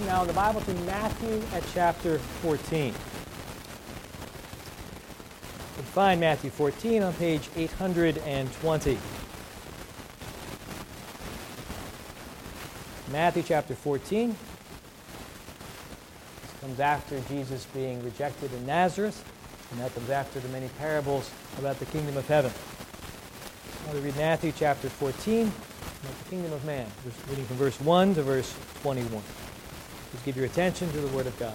now in the Bible to Matthew at chapter 14. You can find Matthew 14 on page 820. Matthew chapter 14. This comes after Jesus being rejected in Nazareth, and that comes after the many parables about the kingdom of heaven. I want to read Matthew chapter 14 about the kingdom of man, reading from verse 1 to verse 21. Just give your attention to the Word of God.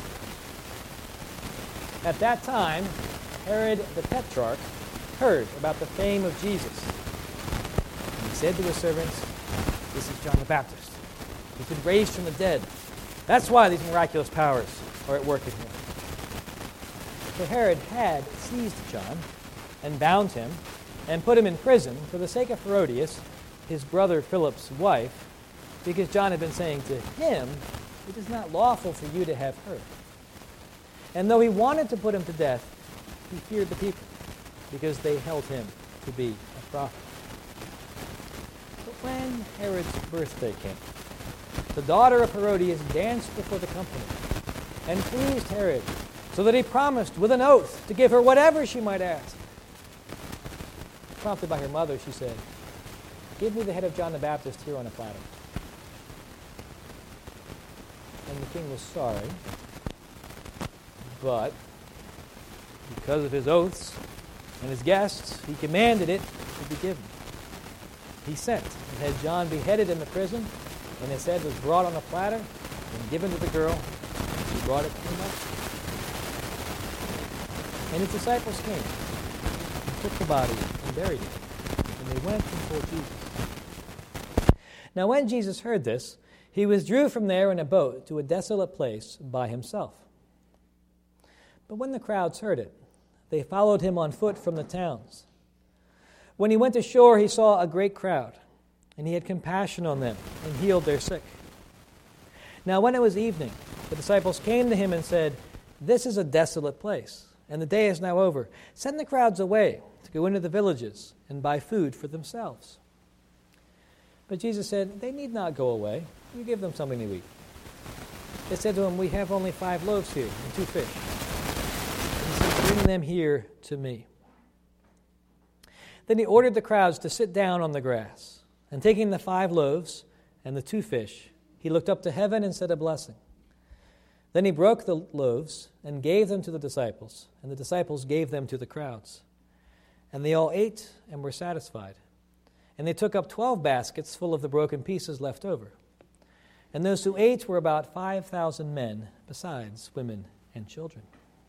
At that time, Herod the Tetrarch heard about the fame of Jesus. And he said to his servants, "This is John the Baptist. He's been raised from the dead. That's why these miraculous powers are at work in him." So Herod had seized John and bound him and put him in prison for the sake of Herodias, his brother Philip's wife, because John had been saying to him, "It is not lawful for you to have her." And though he wanted to put him to death, he feared the people, because they held him to be a prophet. But when Herod's birthday came, the daughter of Herodias danced before the company and pleased Herod, so that he promised with an oath to give her whatever she might ask. Prompted by her mother, she said, "Give me the head of John the Baptist here on a platter." And the king was sorry, but because of his oaths and his guests, he commanded it to be given. He sent and had John beheaded in the prison, and his head was brought on a platter and given to the girl. She brought it to him up. And his disciples came and took the body and buried it, and they went and told Jesus. Now when Jesus heard this, he withdrew from there in a boat to a desolate place by himself. But when the crowds heard it, they followed him on foot from the towns. When he went ashore, he saw a great crowd, and he had compassion on them and healed their sick. Now when it was evening, the disciples came to him and said, "This is a desolate place, and the day is now over. Send the crowds away to go into the villages and buy food for themselves." But Jesus said, "They need not go away. You give them something to eat." They said to him, "We have only 5 loaves here and 2 fish." And he said, "Bring them here to me." Then he ordered the crowds to sit down on the grass. And taking the 5 loaves and the 2 fish, he looked up to heaven and said a blessing. Then he broke the loaves and gave them to the disciples, and the disciples gave them to the crowds. And they all ate and were satisfied. And they took up 12 baskets full of the broken pieces left over. And those who ate were about 5,000 men, besides women and children.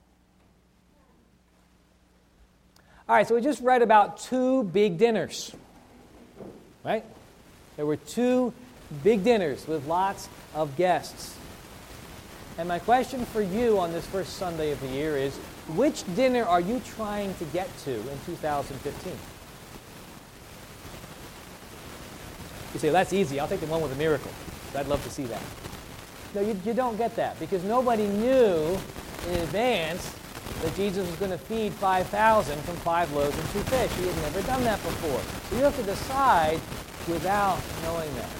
All right, so we just read about 2 big dinners, right? There were 2 big dinners with lots of guests. And my question for you on this first Sunday of the year is, which dinner are you trying to get to in 2015? You say, "That's easy. I'll take the one with a miracle. I'd love to see that." No, you don't get that, because nobody knew in advance that Jesus was going to feed 5,000 from 5 loaves and 2 fish. He had never done that before. So you have to decide without knowing that.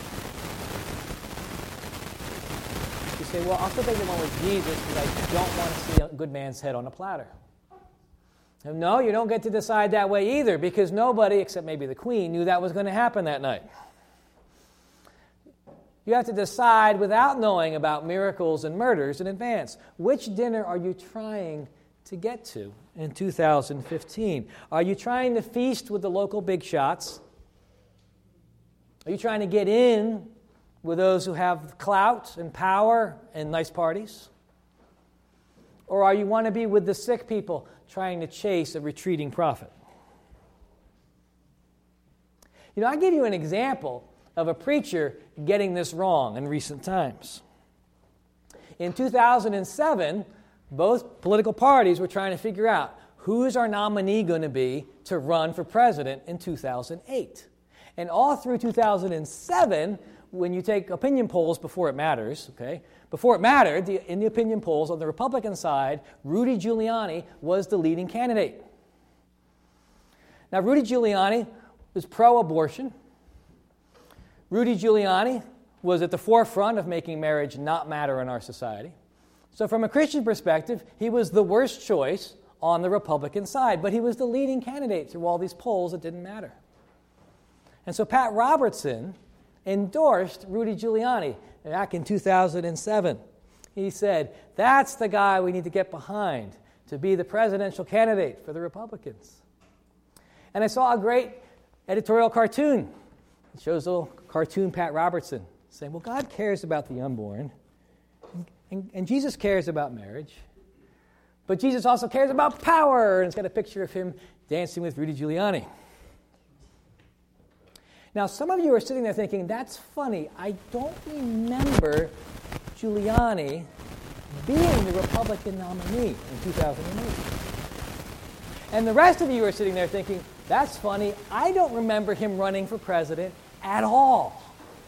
You say, "Well, I'll still take the one with Jesus because I don't want to see a good man's head on a platter." And no, you don't get to decide that way either, because nobody, except maybe the queen, knew that was going to happen that night. You have to decide without knowing about miracles and murders in advance. Which dinner are you trying to get to in 2015? Are you trying to feast with the local big shots? Are you trying to get in with those who have clout and power and nice parties? Or are you want to be with the sick people trying to chase a retreating prophet? You know, I give you an example of a preacher getting this wrong in recent times. In 2007, both political parties were trying to figure out who is our nominee going to be to run for president in 2008. And all through 2007, when you take opinion polls before it matters, okay, before it mattered, in the opinion polls on the Republican side, Rudy Giuliani was the leading candidate. Now, Rudy Giuliani was pro-abortion. Rudy Giuliani was at the forefront of making marriage not matter in our society. So from a Christian perspective, he was the worst choice on the Republican side, but he was the leading candidate through all these polls that didn't matter. And so Pat Robertson endorsed Rudy Giuliani back in 2007. He said, that's the guy we need to get behind to be the presidential candidate for the Republicans. And I saw a great editorial cartoon. It shows a little cartoon Pat Robertson saying, well, God cares about the unborn, and Jesus cares about marriage, but Jesus also cares about power, and it's got a picture of him dancing with Rudy Giuliani. Now, some of you are sitting there thinking, that's funny. I don't remember Giuliani being the Republican nominee in 2008. And the rest of you are sitting there thinking, that's funny. I don't remember him running for president at all.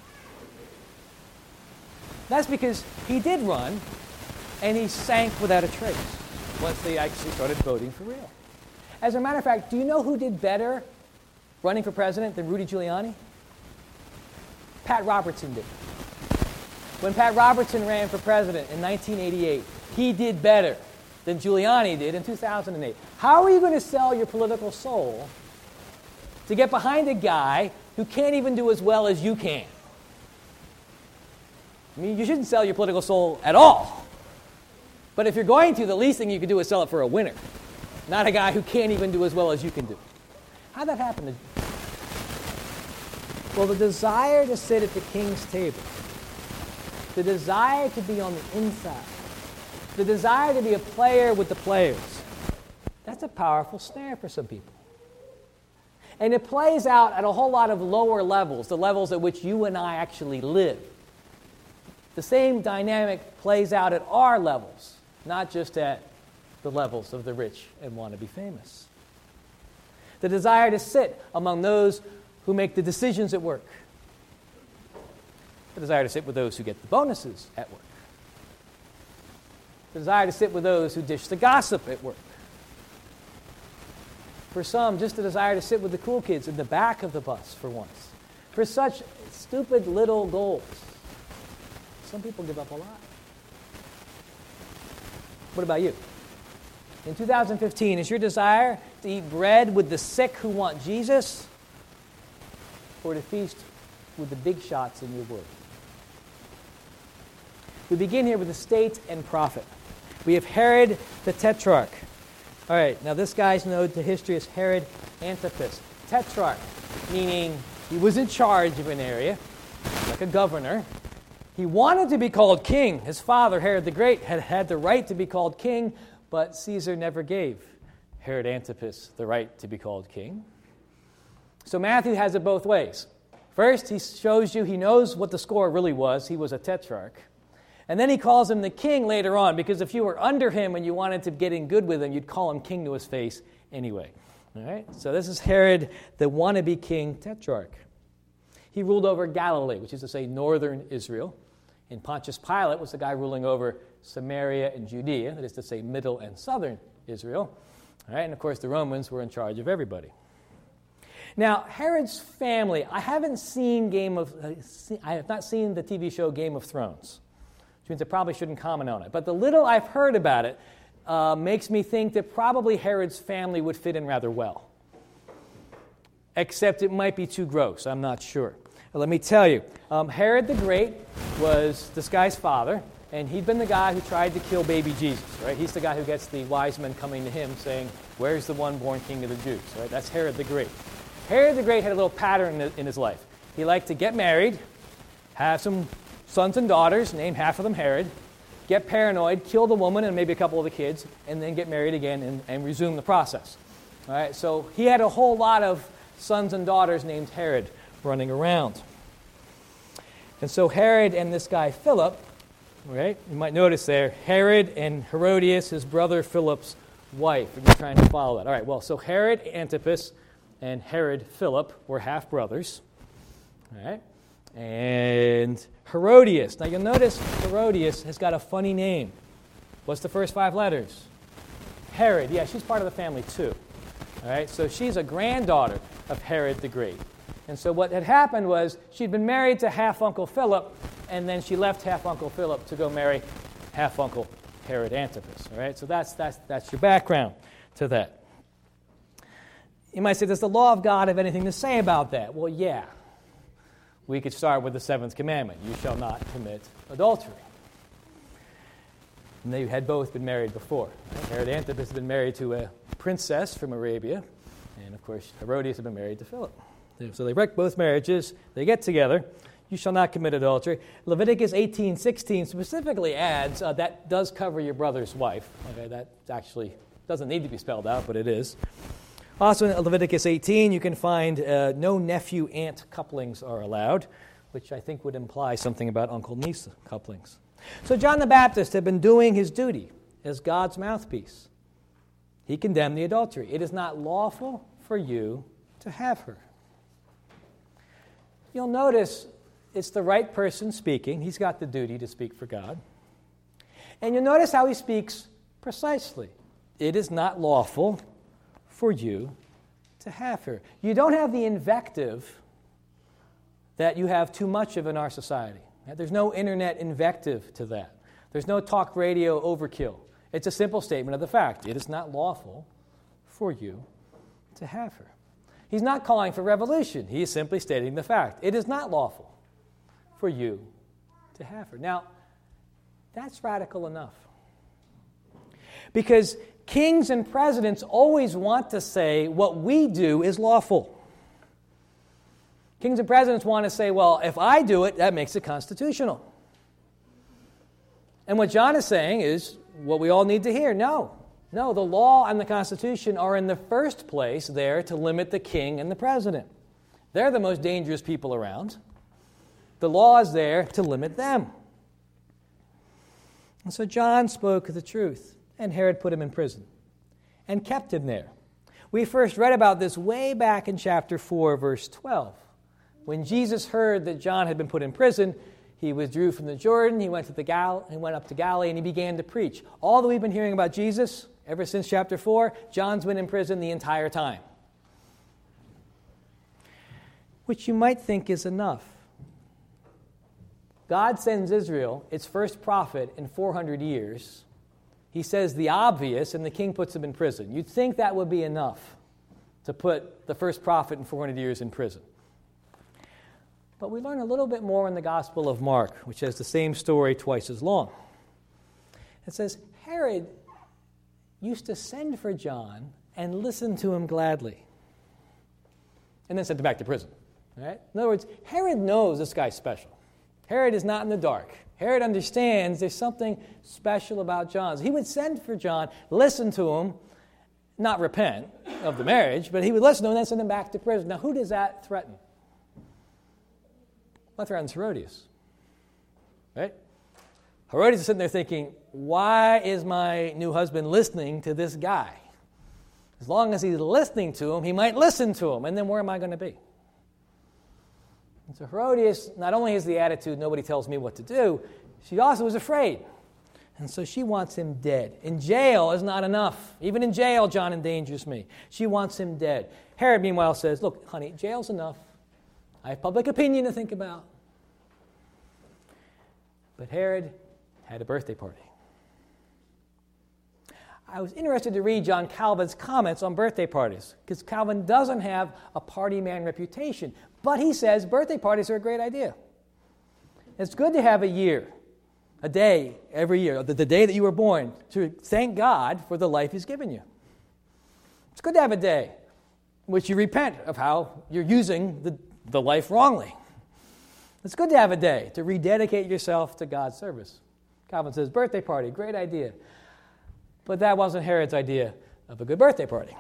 That's because he did run, and he sank without a trace once they actually started voting for real. As a matter of fact, do you know who did better running for president than Rudy Giuliani? Pat Robertson did. When Pat Robertson ran for president in 1988, he did better than Giuliani did in 2008. How are you going to sell your political soul to get behind a guy who can't even do as well as you can? I mean, you shouldn't sell your political soul at all. But if you're going to, the least thing you can do is sell it for a winner, not a guy who can't even do as well as you can do. How'd that happen? Well, the desire to sit at the king's table, the desire to be on the inside, the desire to be a player with the players, that's a powerful snare for some people. And it plays out at a whole lot of lower levels, the levels at which you and I actually live. The same dynamic plays out at our levels, not just at the levels of the rich and want to be famous. The desire to sit among those who make the decisions at work. The desire to sit with those who get the bonuses at work. The desire to sit with those who dish the gossip at work. For some, just the desire to sit with the cool kids in the back of the bus for once. For such stupid little goals, some people give up a lot. What about you? In 2015, is your desire to eat bread with the sick who want Jesus, or to feast with the big shots in your word? We begin here with the state and prophet. We have Herod the Tetrarch. All right, now this guy's known to history as Herod Antipas. Tetrarch, meaning he was in charge of an area, like a governor. He wanted to be called king. His father, Herod the Great, had the right to be called king, but Caesar never gave Herod Antipas the right to be called king. So Matthew has it both ways. First, he shows you he knows what the score really was. He was a tetrarch. And then he calls him the king later on, because if you were under him and you wanted to get in good with him, you'd call him king to his face anyway. All right? So this is Herod, the wannabe king tetrarch. He ruled over Galilee, which is to say northern Israel. And Pontius Pilate was the guy ruling over Samaria and Judea, that is to say middle and southern Israel. All right? And of course the Romans were in charge of everybody. Now, Herod's family, I have not seen the TV show Game of Thrones, which means I probably shouldn't comment on it. But the little I've heard about it makes me think that probably Herod's family would fit in rather well. Except it might be too gross. I'm not sure. But let me tell you, Herod the Great was this guy's father, and he'd been the guy who tried to kill baby Jesus. Right? He's the guy who gets the wise men coming to him saying, "Where's the one born king of the Jews?" Right? That's Herod the Great. Herod the Great had a little pattern in his life. He liked to get married, have some sons and daughters, name half of them Herod, get paranoid, kill the woman and maybe a couple of the kids, and then get married again and resume the process. All right, so he had a whole lot of sons and daughters named Herod running around. And so Herod and this guy Philip, right, you might notice there, Herod and Herodias, his brother Philip's wife, if you're trying to follow that. All right, well, so Herod Antipas and Herod Philip were half-brothers. All right, and Herodias. Now you'll notice Herodias has got a funny name. What's the first 5 letters? Herod. Yeah, she's part of the family too. All right, so she's a granddaughter of Herod the Great. And so what had happened was she'd been married to half-Uncle Philip, and then she left half-Uncle Philip to go marry half-Uncle Herod Antipas. All right, so that's your background to that. You might say, does the law of God have anything to say about that? Well, yeah. We could start with the seventh commandment: you shall not commit adultery. And they had both been married before. Right? Herod Antipas had been married to a princess from Arabia, and of course Herodias had been married to Philip. So they wreck both marriages. They get together. You shall not commit adultery. Leviticus 18:16 specifically adds that does cover your brother's wife. Okay, that actually doesn't need to be spelled out, but it is. Also in Leviticus 18, you can find no nephew-aunt couplings are allowed, which I think would imply something about uncle-niece couplings. So John the Baptist had been doing his duty as God's mouthpiece. He condemned the adultery. It is not lawful for you to have her. You'll notice it's the right person speaking. He's got the duty to speak for God. And you'll notice how he speaks precisely. It is not lawful for you to have her. You don't have the invective that you have too much of in our society. There's no internet invective to that. There's no talk radio overkill. It's a simple statement of the fact. It is not lawful for you to have her. He's not calling for revolution. He is simply stating the fact. It is not lawful for you to have her. Now, that's radical enough. Because kings and presidents always want to say what we do is lawful. Kings and presidents want to say, well, if I do it, that makes it constitutional. And what John is saying is what we all need to hear. No, the law and the Constitution are in the first place there to limit the king and the president. They're the most dangerous people around. The law is there to limit them. And so John spoke the truth, and Herod put him in prison and kept him there. We first read about this way back in chapter 4, verse 12. When Jesus heard that John had been put in prison, he withdrew from the Jordan, he went up to Galilee, and he began to preach. All that we've been hearing about Jesus ever since chapter 4, John's been in prison the entire time. Which you might think is enough. God sends Israel, its first prophet, in 400 years. He says the obvious, and the king puts him in prison. You'd think that would be enough to put the first prophet in 400 years in prison. But we learn a little bit more in the Gospel of Mark, which has the same story twice as long. It says, Herod used to send for John and listen to him gladly, and then sent him back to prison. All right? In other words, Herod knows this guy's special. Herod is not in the dark. Herod understands there's something special about John. So he would send for John, listen to him, not repent of the marriage, but he would listen to him and then send him back to prison. Now, who does that threaten? That threatens Herodias. Right? Herodias is sitting there thinking, why is my new husband listening to this guy? As long as he's listening to him, he might listen to him, and then where am I going to be? And so Herodias not only has the attitude, nobody tells me what to do, she also is afraid. And so she wants him dead. In jail is not enough. Even in jail, John endangers me. She wants him dead. Herod, meanwhile, says, look, honey, jail's enough. I have public opinion to think about. But Herod had a birthday party. I was interested to read John Calvin's comments on birthday parties, because Calvin doesn't have a party man reputation, but he says birthday parties are a great idea. It's good to have a day every year, the day that you were born, to thank God for the life He's given you. It's good to have a day in which you repent of how you're using the life wrongly. It's good to have a day to rededicate yourself to God's service. Calvin says, birthday party, great idea. But that wasn't Herod's idea of a good birthday party.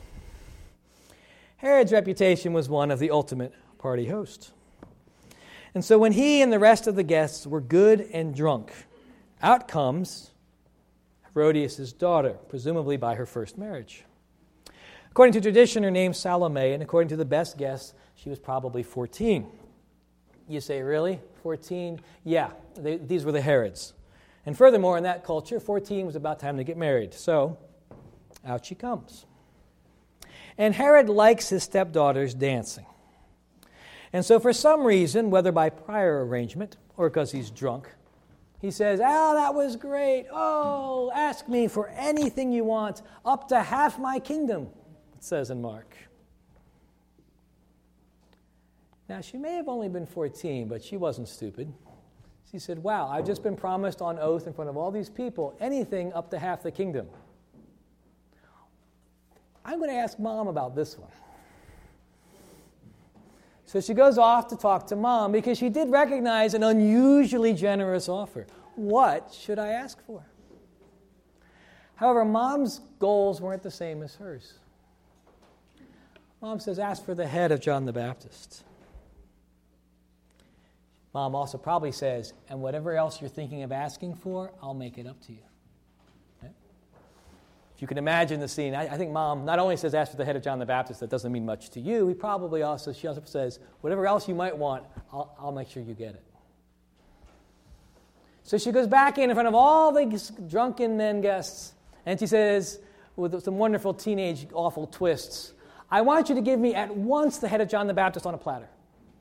Herod's reputation was one of the ultimate party host. And so when he and the rest of the guests were good and drunk, out comes Herodias' daughter, presumably by her first marriage. According to tradition, her name's Salome, and according to the best guess, she was probably 14. You say, really? 14? Yeah, these were the Herods. And furthermore, in that culture, 14 was about time to get married. So, out she comes. And Herod likes his stepdaughters dancing. And so for some reason, whether by prior arrangement or because he's drunk, he says, "Oh, that was great. Oh, ask me for anything you want, up to half my kingdom," it says in Mark. Now, she may have only been 14, but she wasn't stupid. She said, "Wow, I've just been promised on oath in front of all these people, anything up to half the kingdom. I'm going to ask Mom about this one." So she goes off to talk to Mom because she did recognize an unusually generous offer. What should I ask for? However, Mom's goals weren't the same as hers. Mom says, "Ask for the head of John the Baptist." Mom also probably says, "And whatever else you're thinking of asking for, I'll make it up to you." Okay? If you can imagine the scene, I think Mom not only says, "Ask for the head of John the Baptist," that doesn't mean much to you. She also says, "Whatever else you might want, I'll make sure you get it." So she goes back in front of all the drunken men guests, and she says, with some wonderful teenage awful twists, "I want you to give me at once the head of John the Baptist on a platter.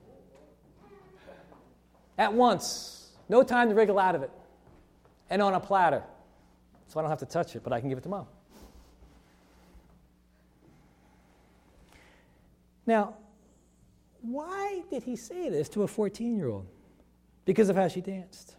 At once. No time to wriggle out of it. And on a platter. So I don't have to touch it, but I can give it to Mom." Now, why did he say this to a 14-year-old? Because of how she danced.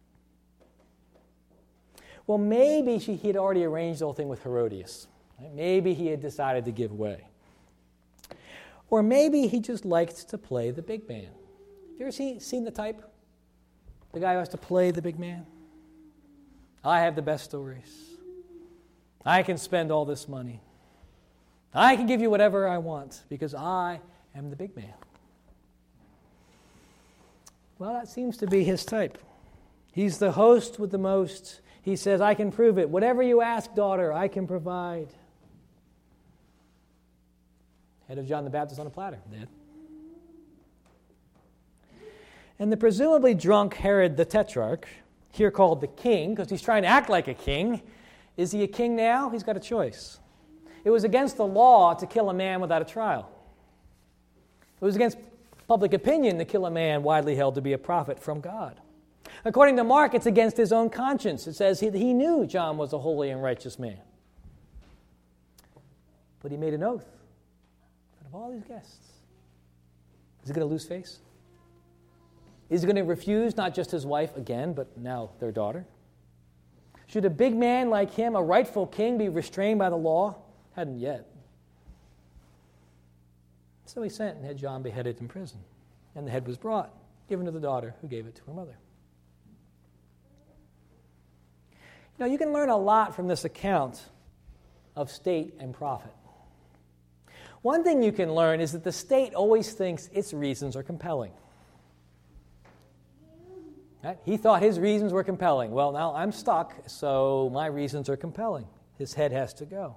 Well, maybe he had already arranged the whole thing with Herodias. Right? Maybe he had decided to give way. Or maybe he just liked to play the big man. Have you ever seen the type? The guy who has to play the big man? I have the best stories. I can spend all this money. I can give you whatever I want because I am the big man. Well, that seems to be his type. He's the host with the most. He says, "I can prove it. Whatever you ask, daughter, I can provide." Head of John the Baptist on a platter, Dad. And the presumably drunk Herod the Tetrarch, here called the king, because he's trying to act like a king. Is he a king now? He's got a choice. It was against the law to kill a man without a trial. It was against public opinion to kill a man widely held to be a prophet from God. According to Mark, it's against his own conscience. It says he knew John was a holy and righteous man. But he made an oath in front of all these guests. Is he going to lose face? Is he going to refuse not just his wife again, but now their daughter? Should a big man like him, a rightful king, be restrained by the law? Hadn't yet. So he sent and had John beheaded in prison. And the head was brought, given to the daughter, who gave it to her mother. Now, you can learn a lot from this account of state and profit. One thing you can learn is that the state always thinks its reasons are compelling. Right? He thought his reasons were compelling. Well, now I'm stuck, so my reasons are compelling. His head has to go.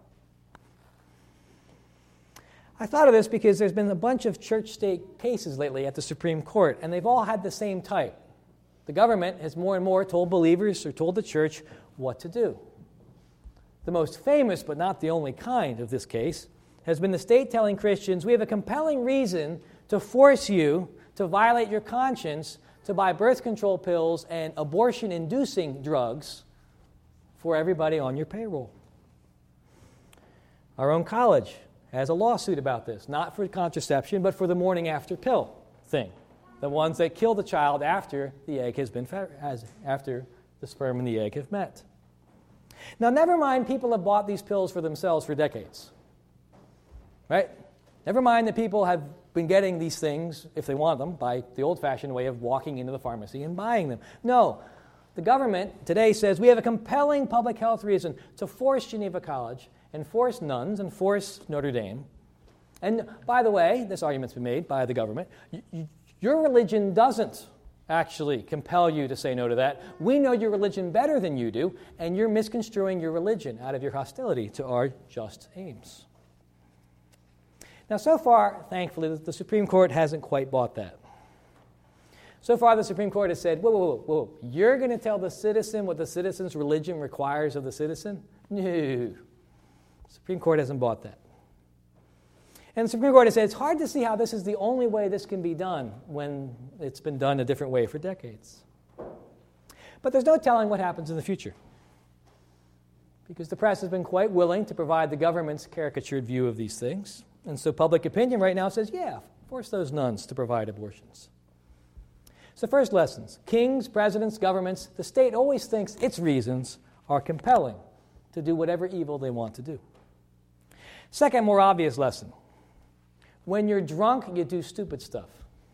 I thought of this because there's been a bunch of church-state cases lately at the Supreme Court, and they've all had the same type. The government has more and more told believers or told the church what to do. The most famous, but not the only kind of this case, has been the state telling Christians, "We have a compelling reason to force you to violate your conscience to buy birth control pills and abortion-inducing drugs for everybody on your payroll." Our own college has a lawsuit about this, not for contraception, but for the morning after pill thing, the ones that kill the child after the egg has been after the sperm and the egg have met. Now, never mind, people have bought these pills for themselves for decades, right? Never mind that people have been getting these things, if they want them, by the old-fashioned way of walking into the pharmacy and buying them. No, the government today says we have a compelling public health reason to force Geneva College and force nuns and force Notre Dame. And by the way, this argument's been made by the government, your religion doesn't actually compel you to say no to that. We know your religion better than you do, and you're misconstruing your religion out of your hostility to our just aims. Now, so far, thankfully, the Supreme Court hasn't quite bought that. So far, the Supreme Court has said, whoa, you're going to tell the citizen what the citizen's religion requires of the citizen? No. The Supreme Court hasn't bought that. And the Supreme Court has said it's hard to see how this is the only way this can be done when it's been done a different way for decades. But there's no telling what happens in the future, because the press has been quite willing to provide the government's caricatured view of these things. And so public opinion right now says, yeah, force those nuns to provide abortions. So first lessons: kings, presidents, governments, the state always thinks its reasons are compelling to do whatever evil they want to do. Second, more obvious lesson: when you're drunk, you do stupid stuff.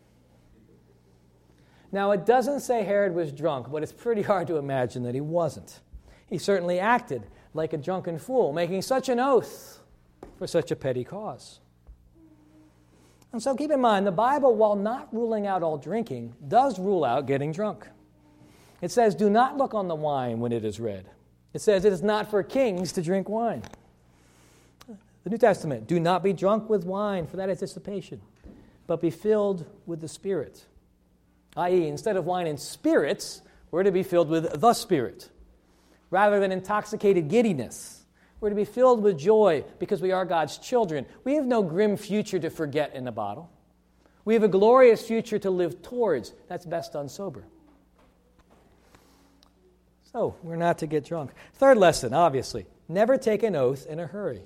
Now, it doesn't say Herod was drunk, but it's pretty hard to imagine that he wasn't. He certainly acted like a drunken fool, making such an oath for such a petty cause. And so keep in mind, the Bible, while not ruling out all drinking, does rule out getting drunk. It says, do not look on the wine when it is red. It says it is not for kings to drink wine. The New Testament, do not be drunk with wine, for that is dissipation, but be filled with the Spirit. I.e., instead of wine and spirits, we're to be filled with the Spirit. Rather than intoxicated giddiness, we're to be filled with joy because we are God's children. We have no grim future to forget in a bottle. We have a glorious future to live towards. That's best done sober. So, we're not to get drunk. Third lesson, obviously, never take an oath in a hurry.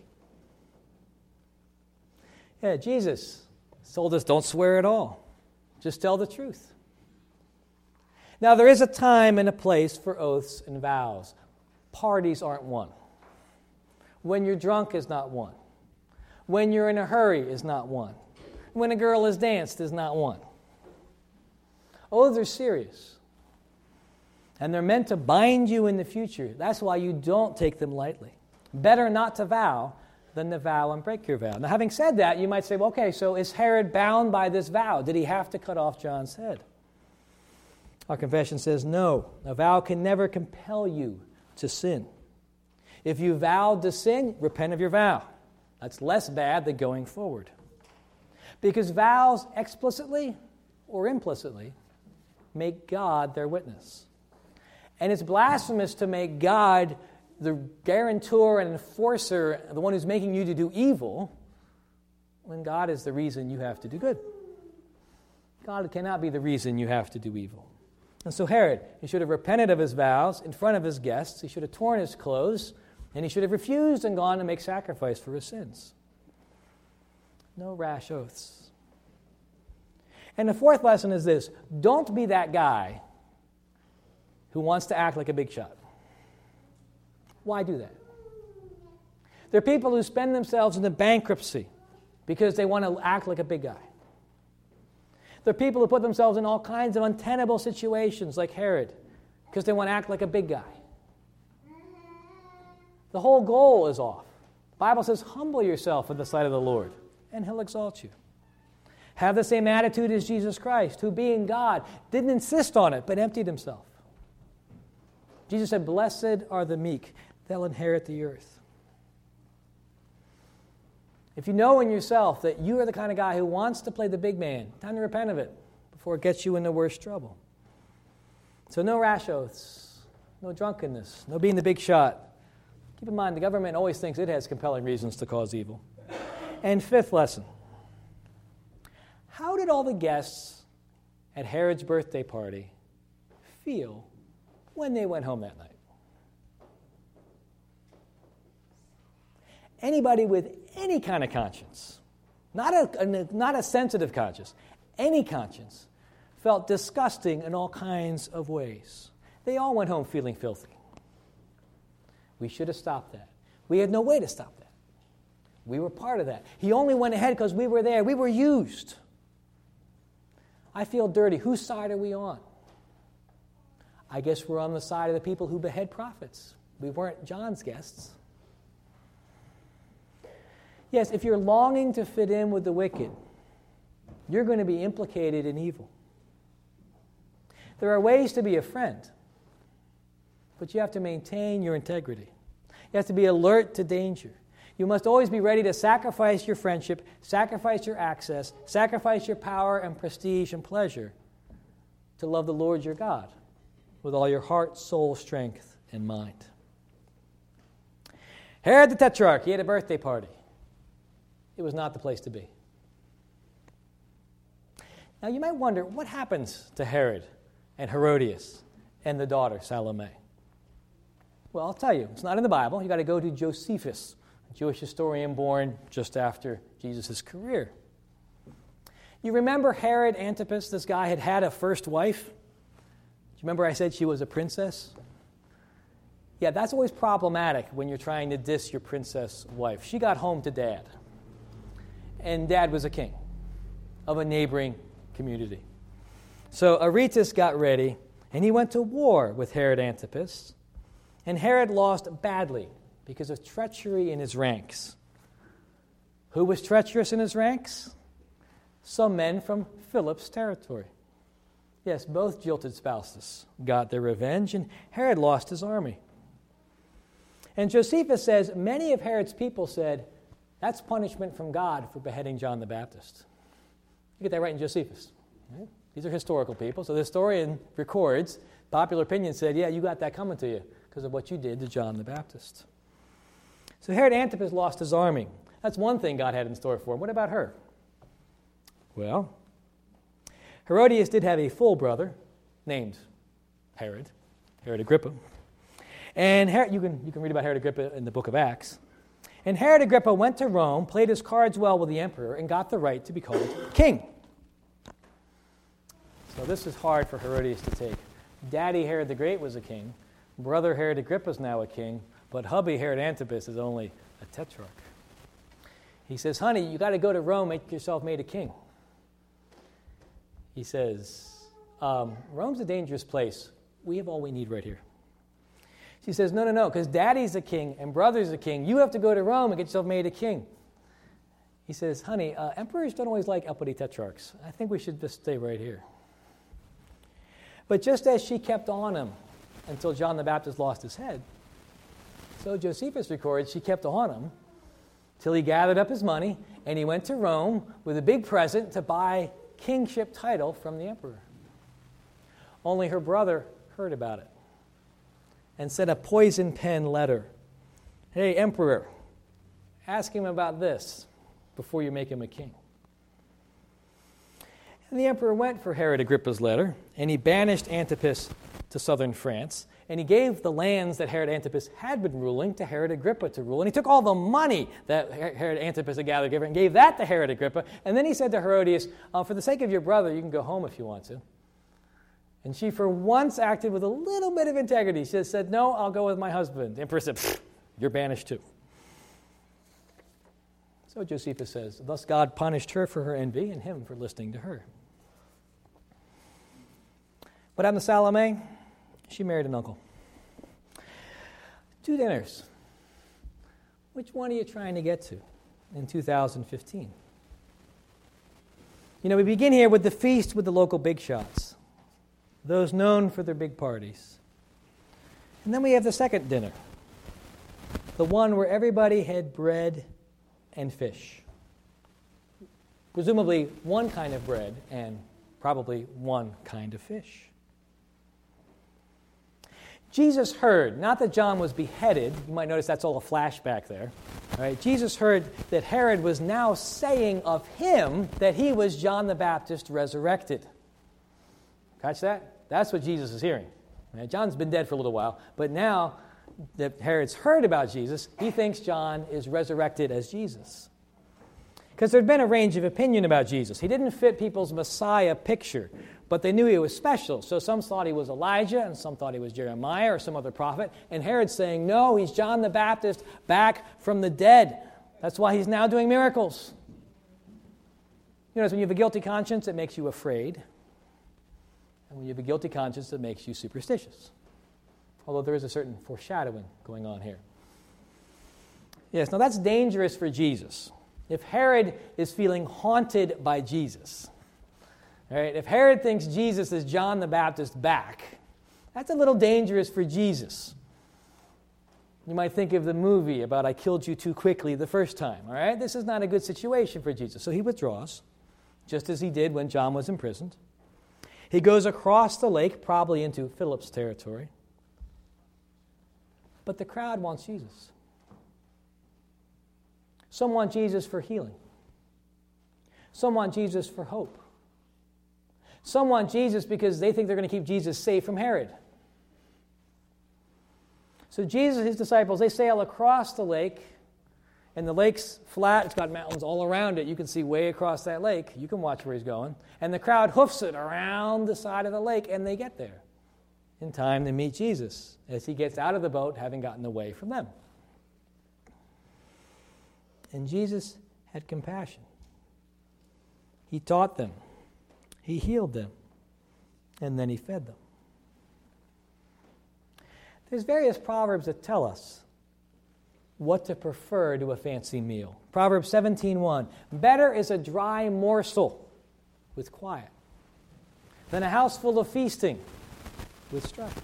Yeah, Jesus told us don't swear at all. Just tell the truth. Now, there is a time and a place for oaths and vows. Parties aren't one. When you're drunk is not one. When you're in a hurry is not one. When a girl has danced is not one. Oaths are serious. And they're meant to bind you in the future. That's why you don't take them lightly. Better not to vow than to vow and break your vow. Now, having said that, you might say, well, okay, so is Herod bound by this vow? Did he have to cut off John's head? Our confession says no. A vow can never compel you to sin. If you vowed to sin, repent of your vow. That's less bad than going forward. Because vows explicitly or implicitly make God their witness. And it's blasphemous to make God the guarantor and enforcer, the one who's making you to do evil, when God is the reason you have to do good. God cannot be the reason you have to do evil. And so Herod, he should have repented of his vows in front of his guests. He should have torn his clothes, and he should have refused and gone to make sacrifice for his sins. No rash oaths. And the fourth lesson is this: don't be that guy who wants to act like a big shot. Why do that? There are people who spend themselves into bankruptcy because they want to act like a big guy. There are people who put themselves in all kinds of untenable situations like Herod because they want to act like a big guy. The whole goal is off. The Bible says, humble yourself in the sight of the Lord, and He'll exalt you. Have the same attitude as Jesus Christ, who being God, didn't insist on it, but emptied Himself. Jesus said, blessed are the meek, they'll inherit the earth. If you know in yourself that you are the kind of guy who wants to play the big man, time to repent of it before it gets you into worse trouble. So no rash oaths, no drunkenness, no being the big shot. Keep in mind, the government always thinks it has compelling reasons to cause evil. And fifth lesson: how did all the guests at Herod's birthday party feel when they went home that night? Anybody with any kind of conscience, not a sensitive conscience, any conscience, felt disgusting in all kinds of ways. They all went home feeling filthy. We should have stopped that. We had no way to stop that. We were part of that. He only went ahead because we were there. We were used. I feel dirty. Whose side are we on? I guess we're on the side of the people who behead prophets. We weren't John's guests. Yes, if you're longing to fit in with the wicked, you're going to be implicated in evil. There are ways to be a friend, but you have to maintain your integrity. You have to be alert to danger. You must always be ready to sacrifice your friendship, sacrifice your access, sacrifice your power and prestige and pleasure to love the Lord your God with all your heart, soul, strength, and mind. Herod the Tetrarch, he had a birthday party. it was not the place to be. Now you might wonder, what happens to Herod and Herodias and the daughter Salome? Well, I'll tell you, it's not in the Bible. You've got to go to Josephus, a Jewish historian born just after Jesus' career. You remember Herod Antipas, this guy had a first wife? Do you remember I said she was a princess? Yeah, that's always problematic when you're trying to diss your princess wife. She got home to dad, and dad was a king of a neighboring community. So Aretas got ready, and he went to war with Herod Antipas, and Herod lost badly because of treachery in his ranks. Who was treacherous in his ranks? Some men from Philip's territory. Yes, both jilted spouses got their revenge, and Herod lost his army. And Josephus says, many of Herod's people said, that's punishment from God for beheading John the Baptist. You get that right in Josephus. Right? These are historical people, so the historian records, popular opinion said, yeah, you got that coming to you because of what you did to John the Baptist. So Herod Antipas lost his army. That's one thing God had in store for him. What about her? Well, Herodias did have a full brother named Herod Agrippa. And you can read about Herod Agrippa in the book of Acts. And Herod Agrippa went to Rome, played his cards well with the emperor, and got the right to be called king. So this is hard for Herodias to take. Daddy Herod the Great was a king. Brother Herod Agrippa is now a king. But hubby Herod Antipas is only a tetrarch. He says, honey, you got to go to Rome, make yourself made a king. He says, Rome's a dangerous place. We have all we need right here. She says, no, because daddy's a king and brother's a king. You have to go to Rome and get yourself made a king. He says, honey, emperors don't always like uppity tetrarchs. I think we should just stay right here. But just as she kept on him until John the Baptist lost his head, so Josephus records she kept on him till he gathered up his money and he went to Rome with a big present to buy kingship title from the emperor. Only her brother heard about it and sent a poison pen letter. Hey, emperor, ask him about this before you make him a king. And the emperor went for Herod Agrippa's letter, and he banished Antipas to southern France, and he gave the lands that Herod Antipas had been ruling to Herod Agrippa to rule, and he took all the money that Herod Antipas had gathered together and gave that to Herod Agrippa, and then he said to Herodias, for the sake of your brother, you can go home if you want to. And she for once acted with a little bit of integrity. She said, no, I'll go with my husband. The emperor said, you're banished too. So Josephus says, thus God punished her for her envy and him for listening to her. What happened to Salome? She married an uncle. 2 dinners. Which one are you trying to get to in 2015? We begin here with the feast with the local big shots, those known for their big parties. And then we have the second dinner, the one where everybody had bread and fish. Presumably one kind of bread and probably one kind of fish. Jesus heard, not that John was beheaded, you might notice that's all a flashback there. All right? Jesus heard that Herod was now saying of him that he was John the Baptist resurrected. Catch that? That's what Jesus is hearing. Right? John's been dead for a little while, but now that Herod's heard about Jesus, he thinks John is resurrected as Jesus. Because there'd been a range of opinion about Jesus. He didn't fit people's Messiah picture, but they knew he was special. So some thought he was Elijah, and some thought he was Jeremiah or some other prophet. And Herod's saying, no, he's John the Baptist back from the dead. That's why he's now doing miracles. When you have a guilty conscience, it makes you afraid. And when you have a guilty conscience, it makes you superstitious. Although there is a certain foreshadowing going on here. Yes, now that's dangerous for Jesus. If Herod is feeling haunted by Jesus, all right, if Herod thinks Jesus is John the Baptist back, that's a little dangerous for Jesus. You might think of the movie about I killed you too quickly the first time, all right? This is not a good situation for Jesus. So he withdraws, just as he did when John was imprisoned. He goes across the lake, probably into Philip's territory. But the crowd wants Jesus. Some want Jesus for healing. Some want Jesus for hope. Some want Jesus because they think they're going to keep Jesus safe from Herod. So Jesus and his disciples, they sail across the lake, and the lake's flat. It's got mountains all around it. You can see way across that lake. You can watch where he's going. And the crowd hoofs it around the side of the lake, and they get there in time to meet Jesus as he gets out of the boat, having gotten away from them. And Jesus had compassion. He taught them. He healed them. And then he fed them. There's various proverbs that tell us what to prefer to a fancy meal. Proverbs 17:1, better is a dry morsel with quiet than a house full of feasting with strife.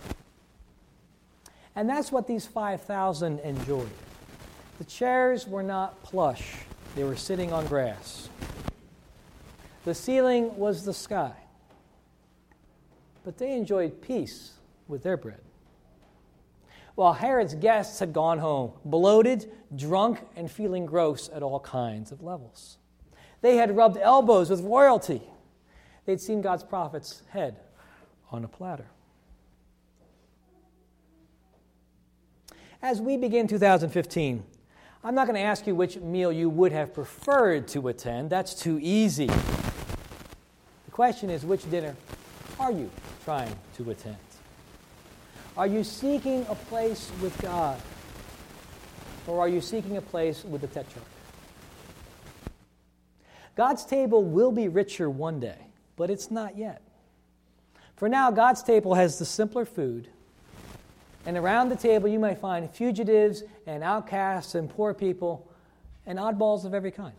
And that's what these 5,000 enjoyed. The chairs were not plush. They were sitting on grass. The ceiling was the sky. But they enjoyed peace with their bread. While Herod's guests had gone home, bloated, drunk, and feeling gross at all kinds of levels. They had rubbed elbows with royalty. They'd seen God's prophet's head on a platter. As we begin 2015, I'm not going to ask you which meal you would have preferred to attend. That's too easy. The question is, which dinner are you trying to attend? Are you seeking a place with God? Or are you seeking a place with the Tetrarch? God's table will be richer one day, but it's not yet. For now, God's table has the simpler food, and around the table you might find fugitives and outcasts and poor people and oddballs of every kind.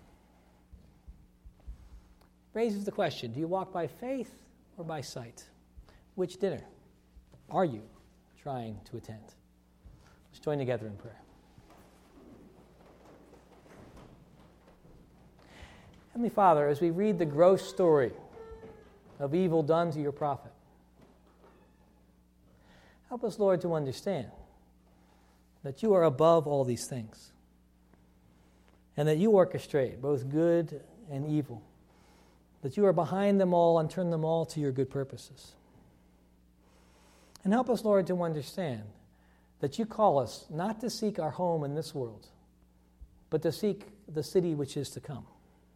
Raises the question, do you walk by faith or by sight? Which dinner are you trying to attend? Let's join together in prayer. Heavenly Father, as we read the gross story of evil done to your prophet, help us, Lord, to understand that you are above all these things and that you orchestrate both good and evil, that you are behind them all and turn them all to your good purposes. And help us, Lord, to understand that you call us not to seek our home in this world, but to seek the city which is to come.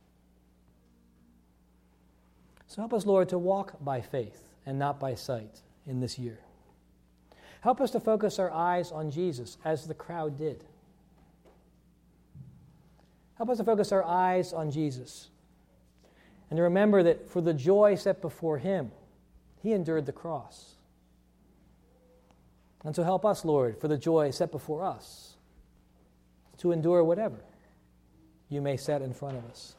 So help us, Lord, to walk by faith and not by sight in this year. Help us to focus our eyes on Jesus as the crowd did. Help us to focus our eyes on Jesus and to remember that for the joy set before him, he endured the cross. And so help us, Lord, for the joy set before us, to endure whatever you may set in front of us.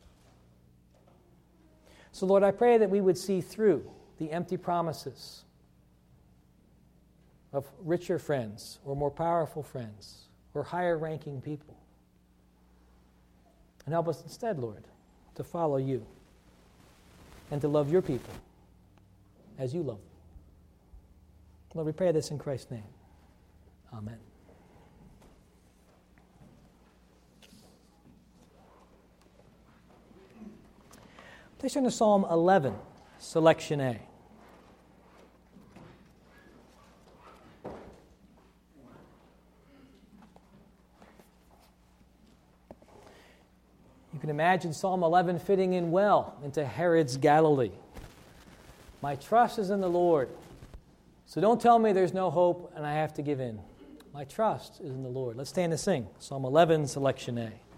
So, Lord, I pray that we would see through the empty promises of richer friends or more powerful friends or higher-ranking people. And help us instead, Lord, to follow you and to love your people as you love them. Lord, we pray this in Christ's name. Amen. Please turn to Psalm 11, selection A. You can imagine Psalm 11 fitting in well into Herod's Galilee. My trust is in the Lord. So don't tell me there's no hope and I have to give in. My trust is in the Lord. Let's stand and sing. Psalm 11, selection A.